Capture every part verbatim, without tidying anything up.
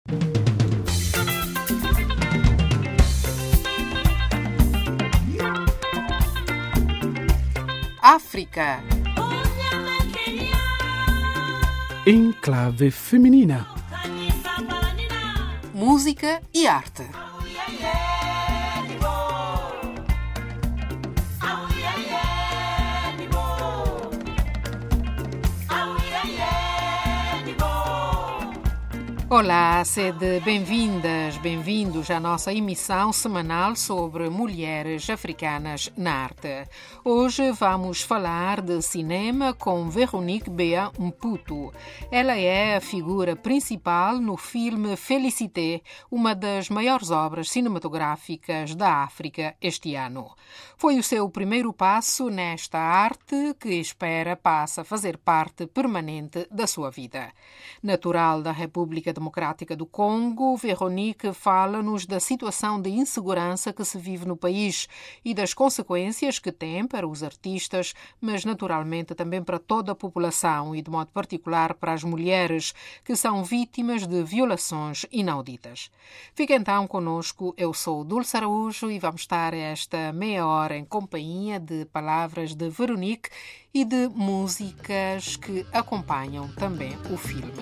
África. Enclave feminina. Música e arte. Olá, sede bem-vindas, bem-vindos à nossa emissão semanal sobre mulheres africanas na arte. Hoje vamos falar de cinema com Veronique Bea Mputu. Ela é a figura principal no filme Félicité, uma das maiores obras cinematográficas da África este ano. Foi o seu primeiro passo nesta arte que espera passe a fazer parte permanente da sua vida. Natural da República Democrática do Congo, Veronique fala-nos da situação de insegurança que se vive no país e das consequências que tem para os artistas, mas naturalmente também para toda a população e de modo particular para as mulheres que são vítimas de violações inauditas. Fica então conosco, eu sou Dulce Araújo e vamos estar esta meia hora em companhia de palavras de Veronique e de músicas que acompanham também o filme.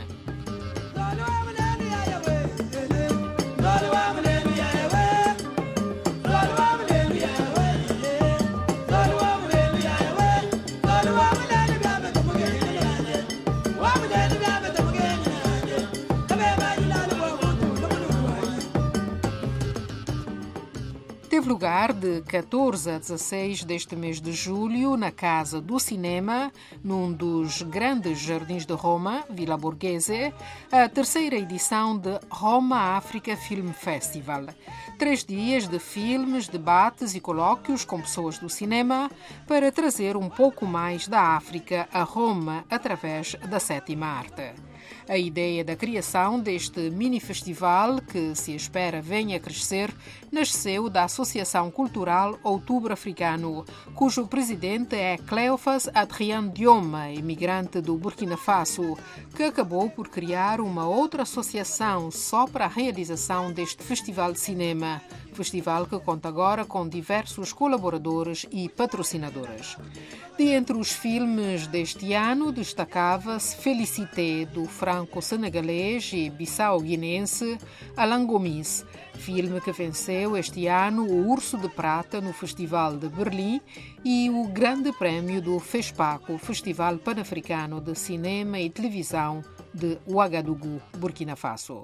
Teve lugar de catorze a dezasseis deste mês de julho na Casa do Cinema, num dos grandes jardins de Roma, Villa Borghese, a terceira edição de Roma Africa Film Festival. Três dias de filmes, debates e colóquios com pessoas do cinema para trazer um pouco mais da África a Roma através da sétima arte. A ideia da criação deste mini-festival, que se espera venha a crescer, nasceu da Associação Cultural Outubro Africano, cujo presidente é Cleophas Adrien Dioma, imigrante do Burkina Faso, que acabou por criar uma outra associação só para a realização deste festival de cinema, festival que conta agora com diversos colaboradores e patrocinadores. De entre os filmes deste ano, destacava-se Félicité, do franco-senegalês e bissau-guinense Alain Gomis, filme que venceu este ano o Urso de Prata no Festival de Berlim e o Grande Prémio do FESPACO, Festival Pan-Africano de Cinema e Televisão de Ouagadougou, Burkina Faso.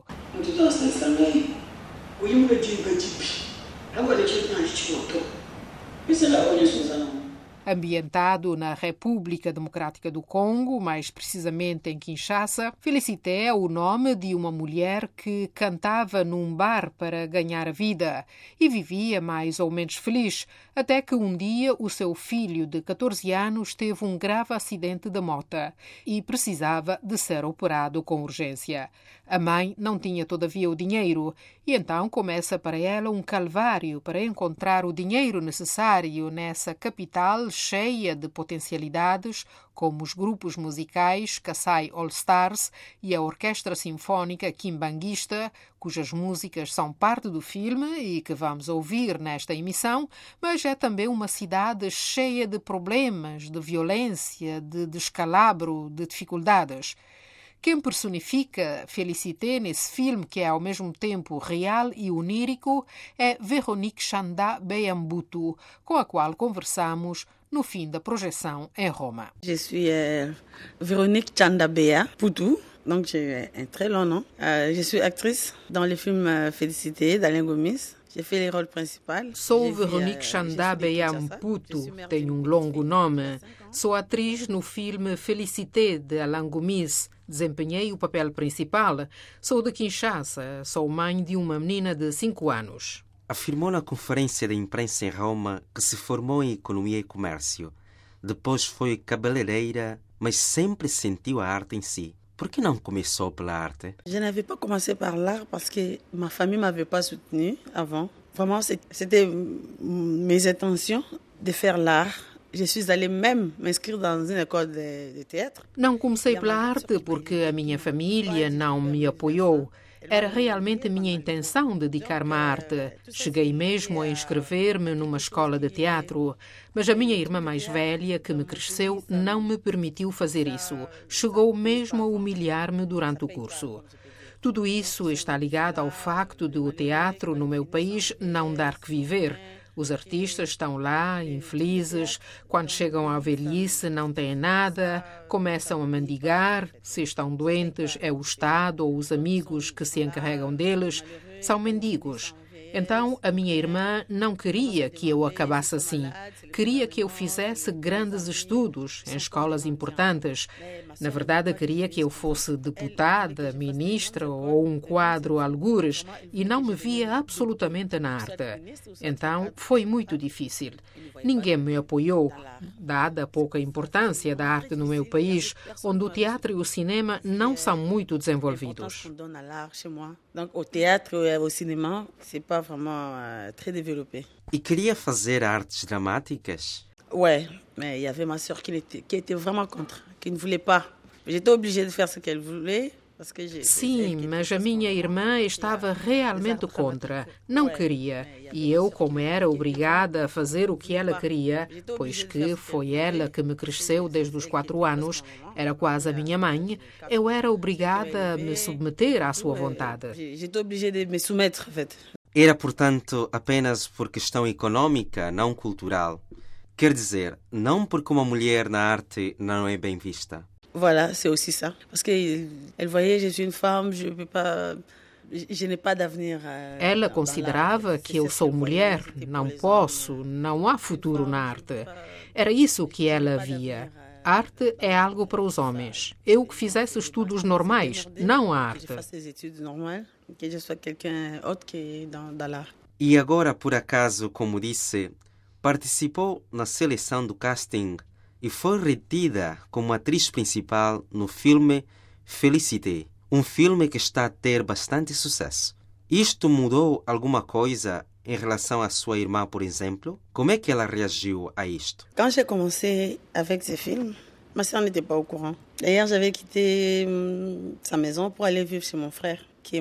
Ambientado na República Democrática do Congo, mais precisamente em Kinshasa, Félicité é o nome de uma mulher que cantava num bar para ganhar a vida e vivia mais ou menos feliz, até que um dia o seu filho de catorze anos teve um grave acidente de moto e precisava de ser operado com urgência. A mãe não tinha todavia o dinheiro e então começa para ela um calvário para encontrar o dinheiro necessário nessa capital cheia de potencialidades, como os grupos musicais Kassai All Stars e a Orquestra Sinfónica Kimbanguista, cujas músicas são parte do filme e que vamos ouvir nesta emissão, mas é também uma cidade cheia de problemas, de violência, de descalabro, de dificuldades. Quem personifica Félicité nesse filme, que é ao mesmo tempo real e onírico, é Veronique Chanda Bea Mputu, com a qual conversamos no fim da projeção em Roma. Je suis euh, Veronique Chanda Bea Mputu, donc j'ai un très long nom. Euh, je suis actrice dans le film euh, Félicité d'Alain Gomis. Sou Veronique Chanda Bea Mputu, tenho um longo nome. Sou atriz no filme Félicité de Alain Gomis. Desempenhei o papel principal. Sou de Kinshasa, sou mãe de uma menina de cinco anos. Afirmou na conferência de imprensa em Roma que se formou em Economia e Comércio. Depois foi cabeleireira, mas sempre sentiu a arte em si. Por que não começou pela arte? Je n'avais pas commencé par l'art parce que ma famille m'avait pas soutenue avant. Vraiment, c'était mes intentions de faire l'art. Je suis allée même m'inscrire dans une école de, de théâtre. Não comecei pela arte porque a minha família não me apoiou. Era realmente minha intenção dedicar-me à arte. Cheguei mesmo a inscrever-me numa escola de teatro, mas a minha irmã mais velha, que me cresceu, não me permitiu fazer isso. Chegou mesmo a humilhar-me durante o curso. Tudo isso está ligado ao facto de o teatro no meu país não dar que viver. Os artistas estão lá, infelizes, quando chegam à velhice não têm nada, começam a mendigar, se estão doentes é o Estado ou os amigos que se encarregam deles, são mendigos. Então, a minha irmã não queria que eu acabasse assim. Queria que eu fizesse grandes estudos em escolas importantes. Na verdade, queria que eu fosse deputada, ministra ou um quadro algures e não me via absolutamente na arte. Então, foi muito difícil. Ninguém me apoiou, dada a pouca importância da arte no meu país, onde o teatro e o cinema não são muito desenvolvidos. Donc, au théâtre et au cinéma, c'est pas vraiment euh, très développé. E queria fazer artes dramáticas? Ouais, mais il y avait ma sœur qui était, qui était vraiment contre, qui ne voulait pas. J'étais obligée de faire ce qu'elle voulait. Sim, mas a minha irmã estava realmente contra. Não queria. E eu, como era obrigada a fazer o que ela queria, pois que foi ela que me cresceu desde os quatro anos, era quase a minha mãe, eu era obrigada a me submeter à sua vontade. Era, portanto, apenas por questão econômica, não cultural. Quer dizer, não porque uma mulher na arte não é bem vista. Voilà, c'est aussi ça. Parce qu'elle voyait, je suis une femme, je peux pas, je n'ai pas d'avenir. Ela considerava que eu sou mulher, não posso, não há futuro na arte. Era isso que ela via. Arte é algo para os homens. Eu que fizesse estudos normais, não a arte. E agora, por acaso, como disse, participou na seleção do casting e foi retida como atriz principal no filme Félicité, um filme que está a ter bastante sucesso. Isto mudou alguma coisa em relação à sua irmã, por exemplo? Como é que ela reagiu a isto? Quand j'ai commencé avec ce film, ma sœur n'était pas au courant. D'ailleurs, j'avais quitté sa maison pour aller vivre chez mon frère.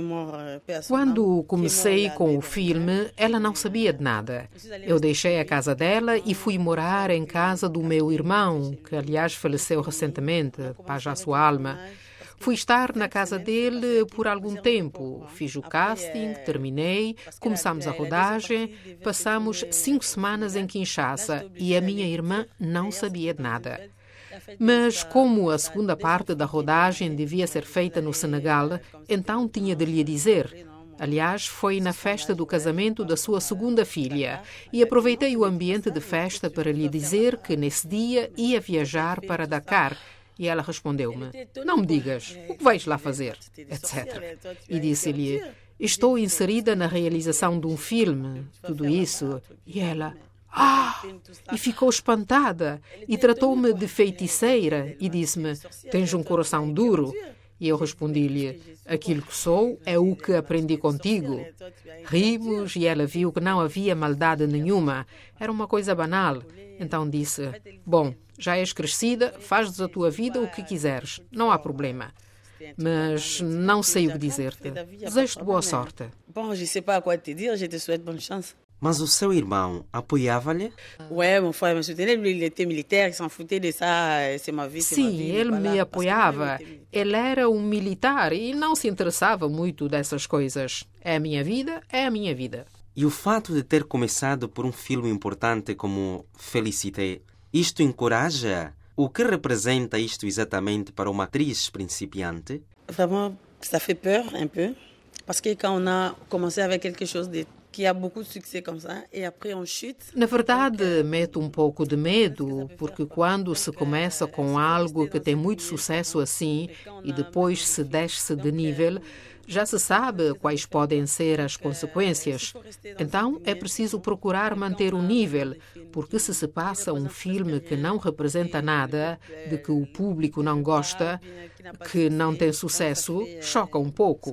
Quando comecei com o filme, ela não sabia de nada. Eu deixei a casa dela e fui morar em casa do meu irmão, que aliás faleceu recentemente, paz à sua alma. Fui estar na casa dele por algum tempo. Fiz o casting, terminei, começamos a rodagem, passamos cinco semanas em Kinshasa e a minha irmã não sabia de nada. Mas como a segunda parte da rodagem devia ser feita no Senegal, então tinha de lhe dizer. Aliás, foi na festa do casamento da sua segunda filha e aproveitei o ambiente de festa para lhe dizer que nesse dia ia viajar para Dakar. E ela respondeu-me, não me digas, o que vais lá fazer, etcétera. E disse-lhe, estou inserida na realização de um filme, tudo isso. E ela... Ah! E ficou espantada e tratou-me de feiticeira e disse-me, tens um coração duro? E eu respondi-lhe, aquilo que sou é o que aprendi contigo. Rimos e ela viu que não havia maldade nenhuma, era uma coisa banal. Então disse, bom, já és crescida, fazes a tua vida o que quiseres, não há problema. Mas não sei o que dizer-te. Desejo-te boa sorte. Bom, je sais pas quoi te dire, je te souhaite bonne chance. Mas o seu irmão apoiava-lhe? Ouais, mon frère me soutenait, lui, il était militaire, il s'en foutait de ça, c'est ma vie, c'est ma vie. Sim, ele me apoiava. Ele era um militar e não se interessava muito dessas coisas. É a minha vida, é a minha vida. E o fato de ter começado por um filme importante como Félicité, isto encoraja? O que representa isto exatamente para uma atriz principiante? Vraiment, ça fait peur un peu, parce que quand on a commencé avec quelque chose de que há beaucoup de succès comme ça et après on chute. Na verdade, mete um pouco de medo, porque quando se começa com algo que tem muito sucesso assim e depois se desce de nível, já se sabe quais podem ser as consequências. Então, é preciso procurar manter o nível, porque se se passa um filme que não representa nada, de que o público não gosta, que não tem sucesso, choca um pouco.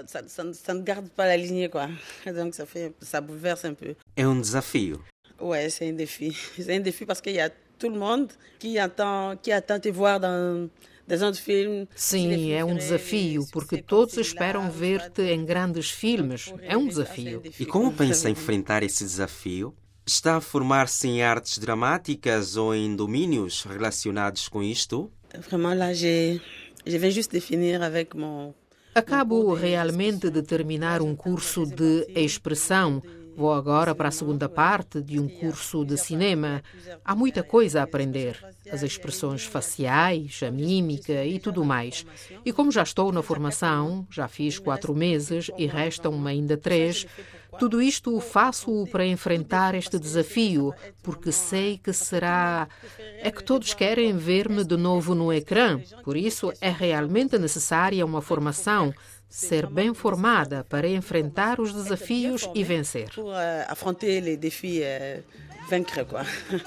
É um desafio. Ouais, c'est un défi. C'est un défi parce qu'il y a tout le monde qui attend, qui attend te voir dans des autres films. Sim, é um desafio, porque todos esperam ver-te em grandes filmes. É um desafio. E como pensa enfrentar esse desafio? Está a formar-se em artes dramáticas ou em domínios relacionados com isto? Vraiment, là, j'ai, je viens juste de finir avec mon... Acabo realmente de terminar um curso de expressão. Vou agora para a segunda parte de um curso de cinema. Há muita coisa a aprender. As expressões faciais, a mímica e tudo mais. E como já estou na formação, já fiz quatro meses e restam ainda três, tudo isto faço para enfrentar este desafio, porque sei que será... É que todos querem ver-me de novo no ecrã. Por isso, é realmente necessária uma formação, ser bem formada para enfrentar os desafios e vencer. Pour euh, affronter les défis, euh, vaincre, quoi.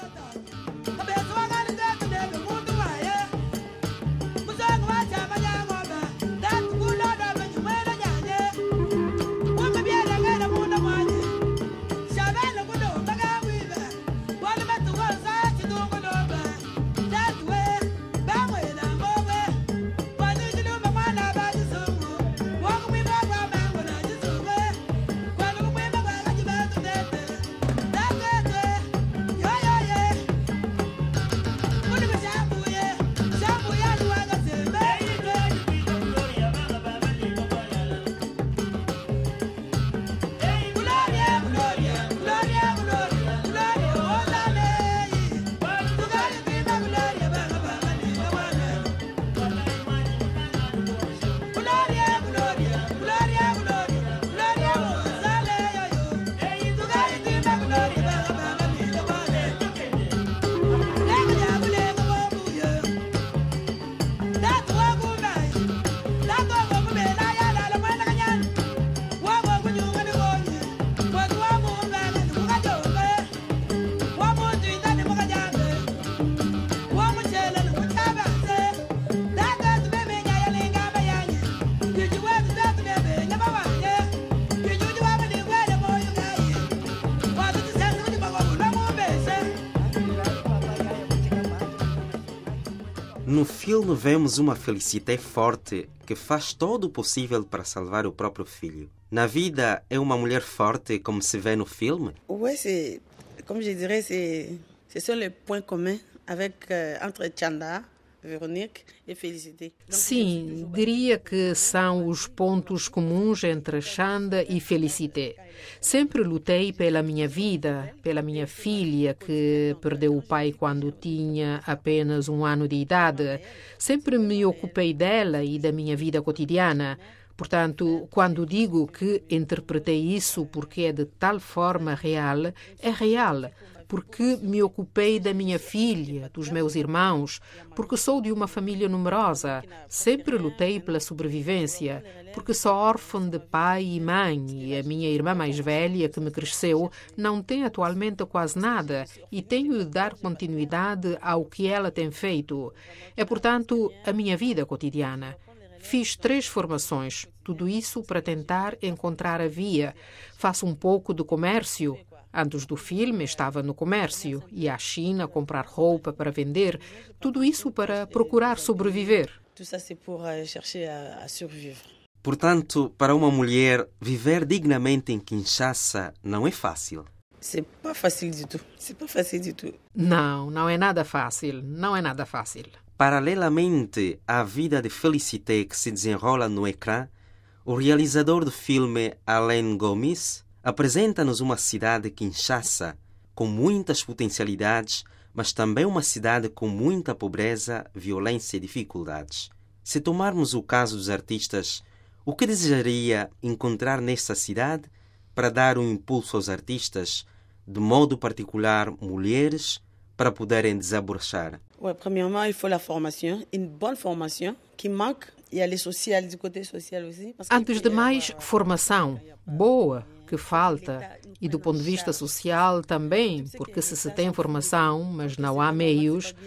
No filme vemos uma Félicité forte que faz todo o possível para salvar o próprio filho. Na vida, é uma mulher forte como se vê no filme? Oui, c'est, comme je dirais, c'est, ce sont les points communs avec, euh, entre Chanda, Véronique e Félicité. Sim, diria que são os pontos comuns entre Chanda e Félicité. Sempre lutei pela minha vida, pela minha filha, que perdeu o pai quando tinha apenas um ano de idade. Sempre me ocupei dela e da minha vida cotidiana. Portanto, quando digo que interpretei isso porque é de tal forma real, é real. Porque me ocupei da minha filha, dos meus irmãos, porque sou de uma família numerosa. Sempre lutei pela sobrevivência, porque sou órfã de pai e mãe, e a minha irmã mais velha, que me cresceu, não tem atualmente quase nada, e tenho de dar continuidade ao que ela tem feito. É, portanto, a minha vida cotidiana. Fiz três formações, tudo isso para tentar encontrar a via. Faço um pouco de comércio. Antes do filme estava no comércio, ia à China comprar roupa para vender, tudo isso para procurar sobreviver. Tout ça, c'est pour euh, chercher à, à survivre. Portanto, para uma mulher, viver dignamente em Kinshasa não é fácil. C'est pas facile du tout. C'est pas facile du tout. Não, não é nada fácil, não é nada fácil. Paralelamente à vida de Félicité que se desenrola no ecrã, o realizador do filme, Alain Gomis, apresenta-nos uma cidade, Kinshasa, com muitas potencialidades, mas também uma cidade com muita pobreza, violência e dificuldades. Se tomarmos o caso dos artistas, o que desejaria encontrar nessa cidade para dar um impulso aos artistas, de modo particular mulheres, para poderem desabrochar? Ouais, premièrement, il faut la formation, une bonne formation qui manque. Il y a les sociales, du côté social aussi. Parce que Antes de mais, formação boa, que falta, e do ponto de vista social também, porque se se tem formação, mas não há meios,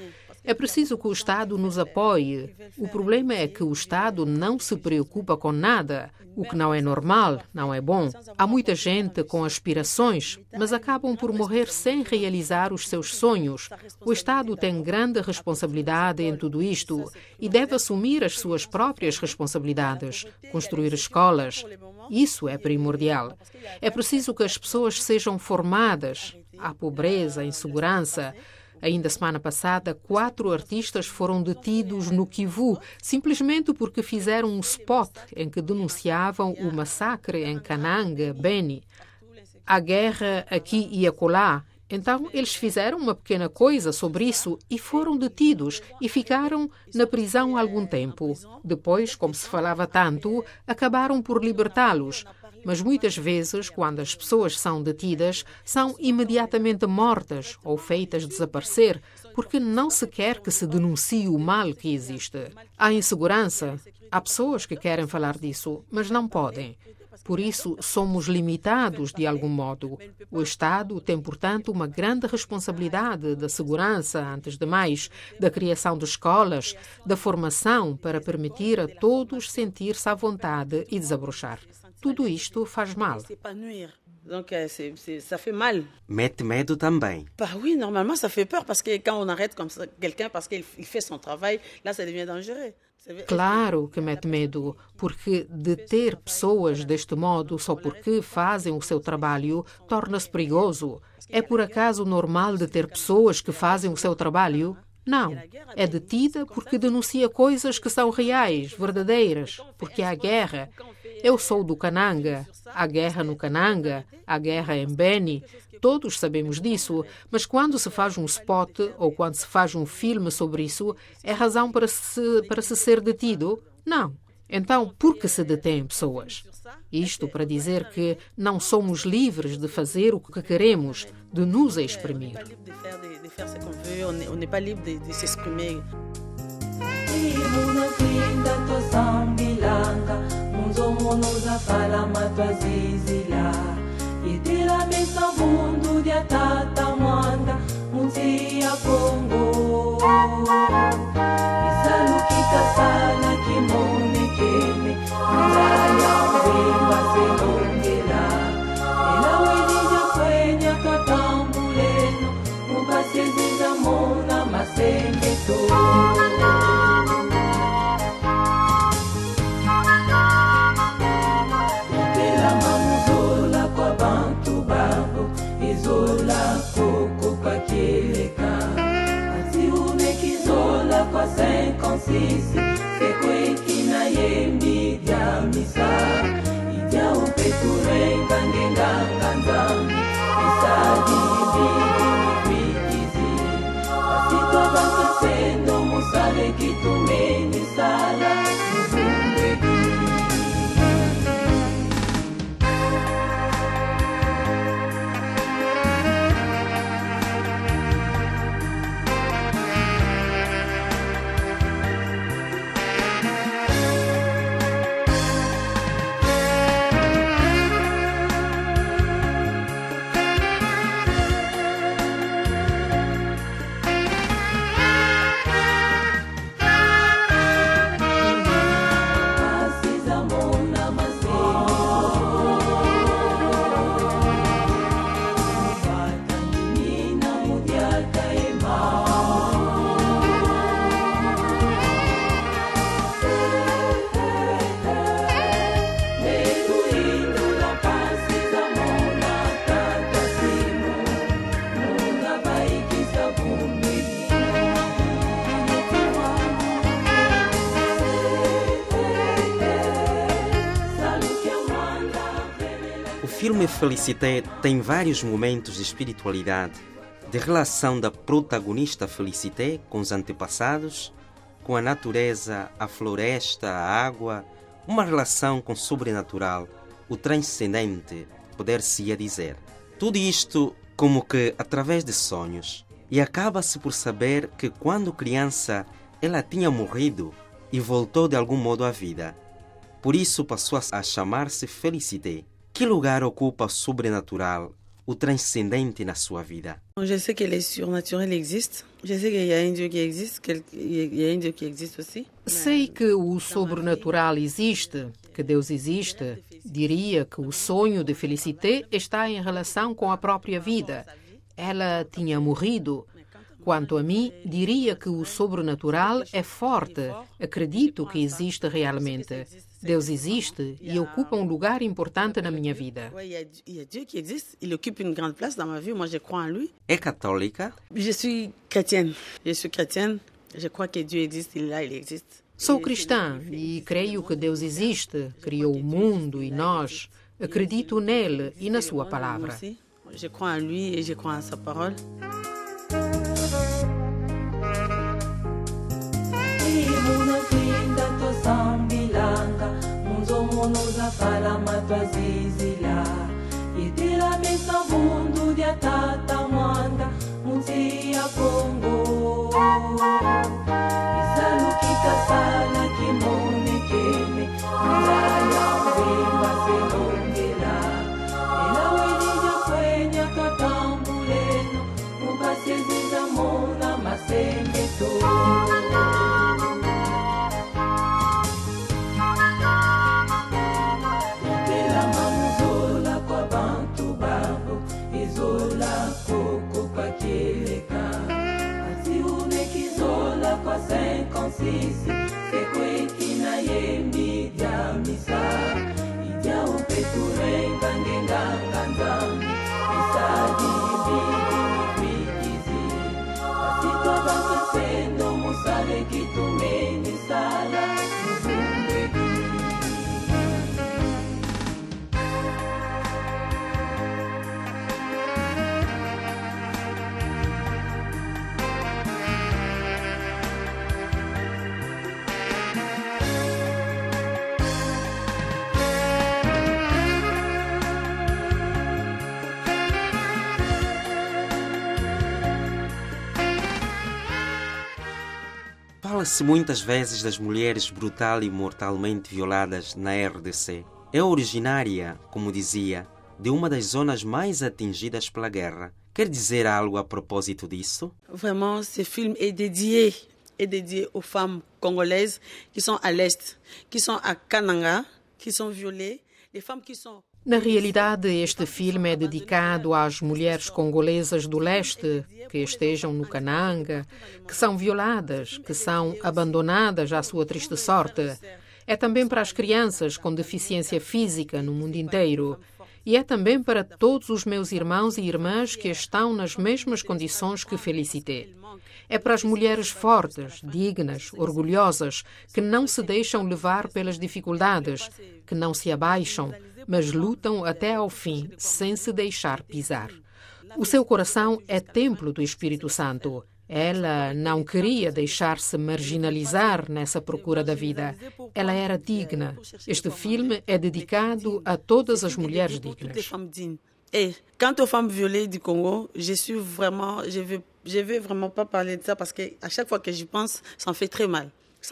É preciso que o Estado nos apoie. O problema é que o Estado não se preocupa com nada, o que não é normal, não é bom. Há muita gente com aspirações, mas acabam por morrer sem realizar os seus sonhos. O Estado tem grande responsabilidade em tudo isto e deve assumir as suas próprias responsabilidades, construir escolas. Isso é primordial. É preciso que as pessoas sejam formadas. Há pobreza, insegurança. Ainda semana passada, quatro artistas foram detidos no Kivu, simplesmente porque fizeram um spot em que denunciavam o massacre em Kananga, Beni. A guerra aqui e acolá. Então, eles fizeram uma pequena coisa sobre isso e foram detidos e ficaram na prisão há algum tempo. Depois, como se falava tanto, acabaram por libertá-los. Mas muitas vezes, quando as pessoas são detidas, são imediatamente mortas ou feitas desaparecer, porque não se quer que se denuncie o mal que existe. Há insegurança. Há pessoas que querem falar disso, mas não podem. Por isso, somos limitados de algum modo. O Estado tem, portanto, uma grande responsabilidade da segurança, antes de mais, da criação de escolas, da formação para permitir a todos sentir-se à vontade e desabrochar. Tudo isto faz mal. Donc, c'est, c'est, ça fait mal. Mete medo também. Bah oui, normalement, ça fait peur, parce que quand on arrête comme ça quelqu'un parce qu'il fait son travail, là, ça devient dangereux. Claro que mete medo, porque deter pessoas deste modo só porque fazem o seu trabalho torna-se perigoso. É por acaso normal deter pessoas que fazem o seu trabalho? Não. É detida porque denuncia coisas que são reais, verdadeiras, porque há guerra. Eu sou do Kananga. Há guerra no Kananga, há guerra em Beni. Todos sabemos disso, mas quando se faz um spot ou quando se faz um filme sobre isso, é razão para se, para se ser detido? Não. Então, por que se detém pessoas? Isto para dizer que não somos livres de fazer o que queremos, de nos exprimir. O filme Félicité tem vários momentos de espiritualidade, de relação da protagonista Félicité com os antepassados, com a natureza, a floresta, a água, uma relação com o sobrenatural, o transcendente, poder-se-ia dizer. Tudo isto como que através de sonhos. E acaba-se por saber que quando criança ela tinha morrido e voltou de algum modo à vida. Por isso passou a chamar-se Félicité. Que lugar ocupa o sobrenatural, o transcendente na sua vida? Je sais que les surnaturels existent. Je sais qu'il y a un Dieu qui existe, qu'il y a un Dieu qui existe aussi. Sei que o sobrenatural existe, que Deus existe. Diria que o sonho de Félicité está em relação com a própria vida. Ela tinha morrido. Quanto a mim, diria que o sobrenatural é forte. Acredito que existe realmente. Deus existe e ocupa um lugar importante na minha vida. É católica? Je suis chrétienne. Je suis chrétienne. Je crois que Dieu existe, il est là, il existe. Sou cristã e creio que Deus existe, criou o mundo e nós. Acredito nele e na sua palavra. Je crois en lui et je crois en sa parole. Fala-se muitas vezes das mulheres brutal e mortalmente violadas na R D C. É originária, como dizia, de uma das zonas mais atingidas pela guerra. Quer dizer algo a propósito disso? Vraiment, ce film est dédié, est dédié aux femmes congolaises qui sont à l'Est, qui sont à Kananga, qui sont violées, les femmes qui sont... Na realidade, este filme é dedicado às mulheres congolesas do leste que estejam no Kananga, que são violadas, que são abandonadas à sua triste sorte. É também para as crianças com deficiência física no mundo inteiro. E é também para todos os meus irmãos e irmãs que estão nas mesmas condições que Félicité. É para as mulheres fortes, dignas, orgulhosas, que não se deixam levar pelas dificuldades, que não se abaixam, mas lutam até ao fim, sem se deixar pisar. O seu coração é templo do Espírito Santo. Ela não queria deixar-se marginalizar nessa procura da vida. Ela era digna. Este filme é dedicado a todas as mulheres dignas. Et quant aux femmes violées du Congo, je suis vraiment, je veux, je veux vraiment pas parler de ça parce que à chaque fois que j'y pense, ça me fait très mal.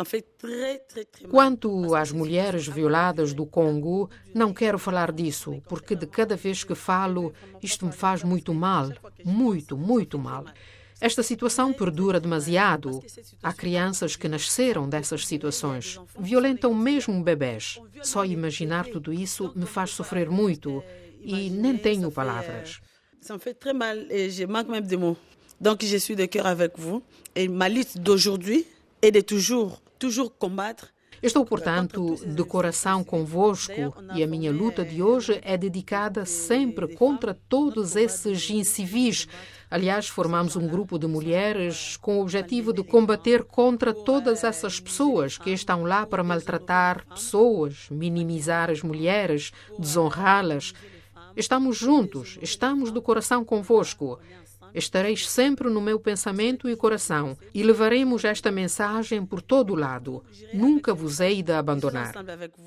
Quanto às mulheres violadas do Congo, não quero falar disso, porque de cada vez que falo, isto me faz muito mal, muito, muito mal. Esta situação perdura demasiado. Há crianças que nasceram dessas situações. Violentam mesmo bebés. Só imaginar tudo isso me faz sofrer muito e nem tenho palavras. Ça me fait très mal et je manque même de mots. Donc je suis de cœur avec vous et ma lutte d'aujourd'hui é de toujours, toujours combattre. Estou, portanto, de coração convosco e a minha luta de hoje é dedicada sempre contra todos esses incivis. Aliás, formamos um grupo de mulheres com o objetivo de combater contra todas essas pessoas que estão lá para maltratar pessoas, minimizar as mulheres, desonrá-las. Estamos juntos, estamos de coração convosco. Estareis sempre no meu pensamento e coração e levaremos esta mensagem por todo o lado. Nunca vos hei de abandonar.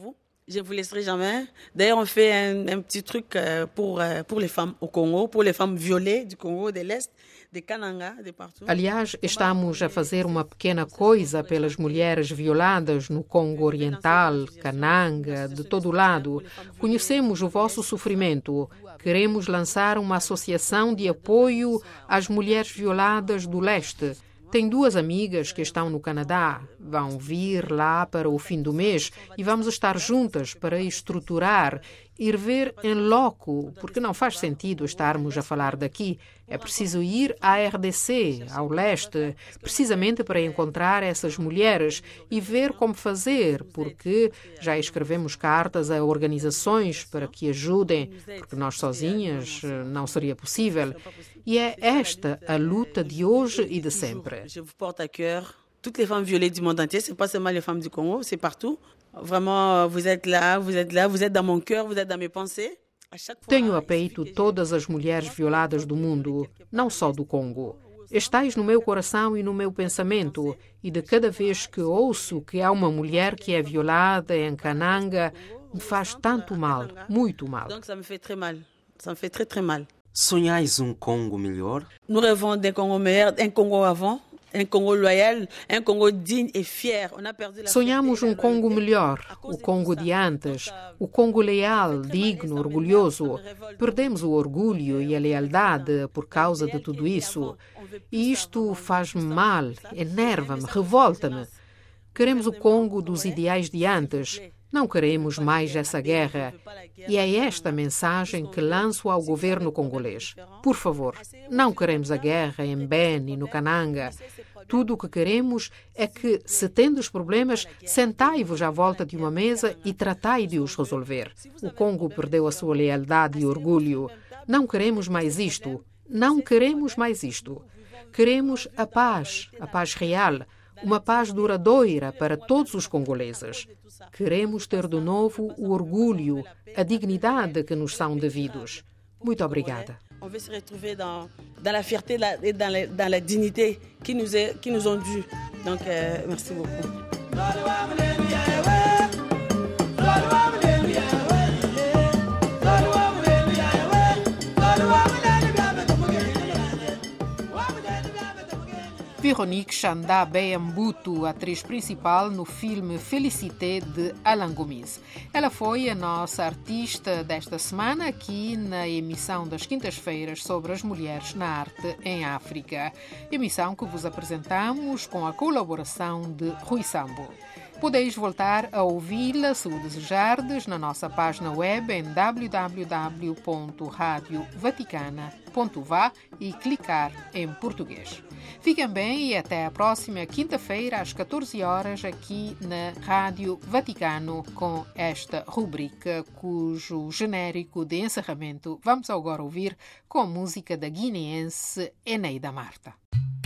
Je ne vous laisserai jamais. D'ailleurs, on fait un, un petit truc pour, pour les femmes au Congo, pour les femmes violées du Congo, de l'Est, de Kananga, de partout. Aliás, estamos a fazer uma pequena coisa pelas mulheres violadas no Congo Oriental, Kananga, de todo lado. Conhecemos o vosso sofrimento. Queremos lançar uma associação de apoio às mulheres violadas do leste. Tenho duas amigas que estão no Canadá. Vão vir lá para o fim do mês e vamos estar juntas para estruturar, ir ver em loco, porque não faz sentido estarmos a falar daqui. É preciso ir à R D C, ao leste, precisamente para encontrar essas mulheres e ver como fazer, porque já escrevemos cartas a organizações para que ajudem, porque nós sozinhas não seria possível. E é esta a luta de hoje e de sempre. Je vous porte à cœur toutes les femmes violées du monde entier, c'est pas seulement les femmes du Congo, c'est partout. Vraiment, vous êtes là, vous êtes là, vous êtes dans mon cœur, vous êtes dans mes pensées. Tenho a peito todas as mulheres violadas do mundo, não só do Congo. Estais no meu coração e no meu pensamento, e de cada vez que ouço que há uma mulher que é violada em Kananga, me faz tanto mal, muito mal. Donc ça me fait très mal, ça me fait très très mal. Sonhais um Congo melhor? Nous rêvons d'un Congo meilleur, un Congo avant, um Congo loyal, um Congo digne et fier. On a perdu la Sonhamos um Congo melhor, o Congo de antes, o Congo leal, digno, orgulhoso. Perdemos o orgulho e a lealdade por causa de tudo isso. E isto faz-me mal, enerva-me, revolta-me. Queremos o Congo dos ideais de antes. Não queremos mais essa guerra. E é esta mensagem que lanço ao governo congolês. Por favor, não queremos a guerra em Beni, no Kananga. Tudo o que queremos é que, se tendes problemas, sentai-vos à volta de uma mesa e tratai de os resolver. O Congo perdeu a sua lealdade e orgulho. Não queremos mais isto. Não queremos mais isto. Queremos a paz, a paz real, uma paz duradoura para todos os congoleses. Queremos ter de novo o orgulho, a dignidade que nos são devidos. Muito obrigada. On veut se retrouver dans, dans la fierté et dans la, dans la dignité qui nous, est, qui nous ont dû. Donc, euh, merci beaucoup. Véronique Chanda Beyambutu, atriz principal no filme Félicité de Alain Gomis. Ela foi a nossa artista desta semana aqui na emissão das quintas-feiras sobre as mulheres na arte em África. Emissão que vos apresentamos com a colaboração de Rui Sambo. Podeis voltar a ouvi-la, se o desejardes, na nossa página web em w w w ponto radio vaticana ponto v a e clicar em português. Fiquem bem e até a próxima quinta-feira às catorze horas aqui na Rádio Vaticano com esta rubrica cujo genérico de encerramento vamos agora ouvir com música da guineense Eneida Marta.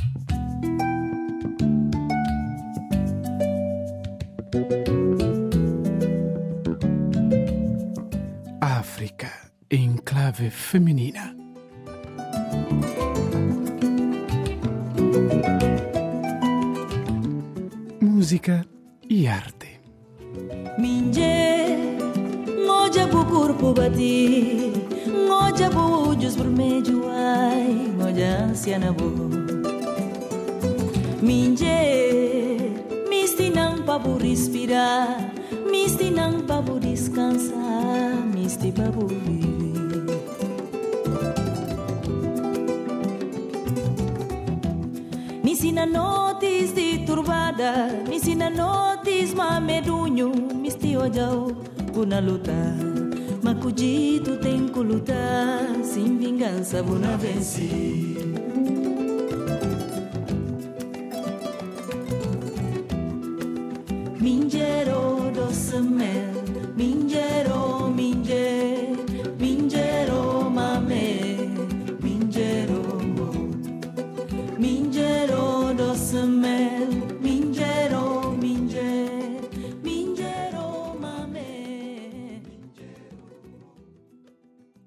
África em clave feminina. Música e arte. Minje, ngoja bu corpo bati, ngoja bu ujos vermelho ai, ngoja anciana bu. Minje, misti nang pa bu respirar, misti nang pa bu descansar, misti pa bu viver. Me ensina noites de turbada, me ensina noites mamedunho, me esti ojau puna luta, macudito tem que lutar, sem vingança vou na vencer.